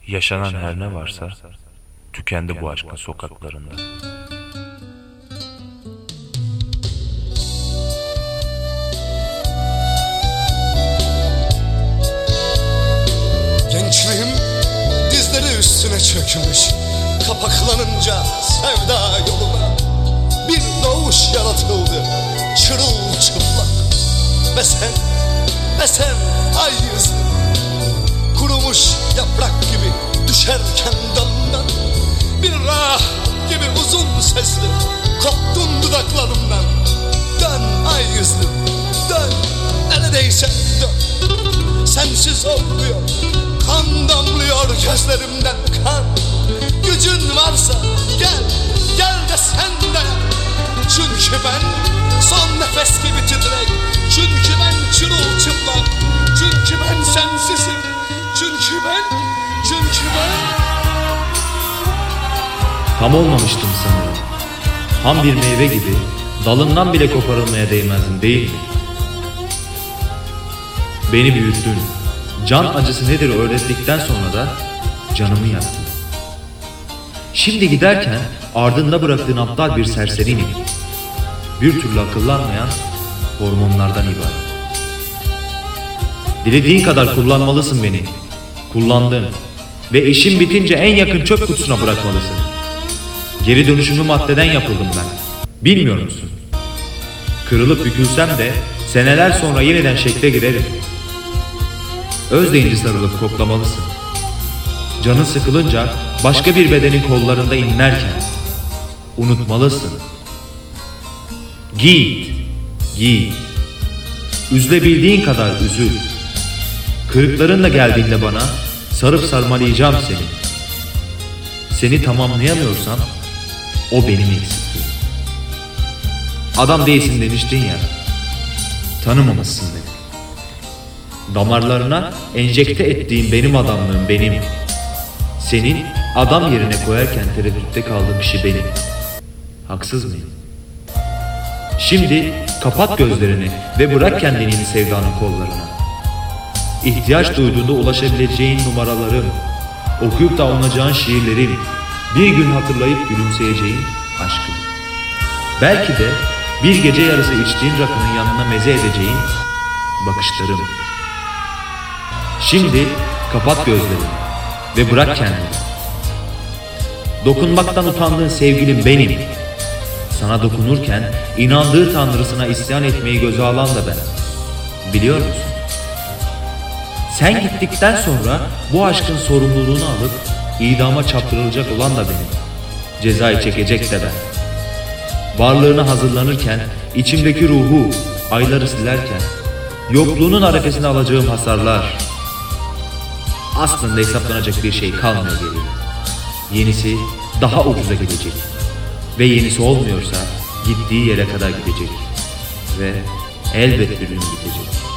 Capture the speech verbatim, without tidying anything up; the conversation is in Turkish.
Yaşanan her ne varsa tükendi bu aşkın sokaklarında. Gençliğim dizleri üstüne çökmüş, kapaklanınca sevda yoluna bir doğuş yaratıldı çırılçıplak. Ve sen, ve sen ay yüzlü, kurumuş yaprak gibi düşerken dalından, bir rah gibi uzun sesli koptun dudaklarımdan. Dön ay yüzlü, dön, neredeyse dön. Sensiz olmuyor, kan damlıyor gözlerimden kan. Gücün varsa gel, gel de sen de. Çünkü ben son nefes gibi titrek, çünkü ben çırılçıplak, çünkü ben sensizim, çünkü ben, çünkü ben. Tam olmamıştım sanırım. Ham bir meyve gibi dalından bile koparılmaya değmezdim, değil mi? Beni büyüttün. Can acısı nedir öğrettikten sonra da canımı yaktın. Şimdi giderken ardında bıraktığın aptal bir serseriyim. Bir türlü akıllanmayan hormonlardan ibaret. Dilediğin kadar kullanmalısın beni. Kullandın. Ve işin bitince en yakın çöp kutusuna bırakmalısın. Geri dönüşümlü maddeden yapıldım ben. Bilmiyor musun? Kırılıp bükülsem de seneler sonra yeniden şekle girerim. Özleyince sarılıp koklamalısın. Canın sıkılınca başka bir bedenin kollarında inlerken unutmalısın. Git, git. Üzülebildiğin kadar üzül. Kırıklarınla geldiğinde bana sarıp sarmalayacağım seni. Seni tamamlayamıyorsam o benim eksikliğim. Adam değilsin demiştin ya, tanımamışsın beni. Damarlarına enjekte ettiğim benim adamlığım benim. Senin adam yerine koyarken tereddütte kaldığım kişi benim. Haksız mıyım? Şimdi kapat gözlerini ve bırak kendini sevdanın kollarına. İhtiyaç duyduğunda ulaşabileceğin numaralarım, okuyup da anlayacağın şiirlerim, bir gün hatırlayıp gülümseyeceğin aşkım. Belki de bir gece yarısı içtiğin rakının yanına meze edeceğin bakışlarım. Şimdi kapat gözlerini ve bırak kendini. Dokunmaktan utandığın sevgilim benim. Sana dokunurken inandığı tanrısına isyan etmeyi göze alan da ben. Biliyor musun? Sen gittikten sonra bu aşkın sorumluluğunu alıp idama çarptırılacak olan da benim. Cezayı çekecek de ben. Varlığına hazırlanırken, içimdeki ruhu, ayları silerken, yokluğunun arefesine alacağım hasarlar. Aslında hesaplanacak bir şey kalmıyor geriye. Yenisi daha ucuza gelecek. Ve yenisi olmuyorsa gittiği yere kadar gidecek. Ve elbet bir gün bitecek.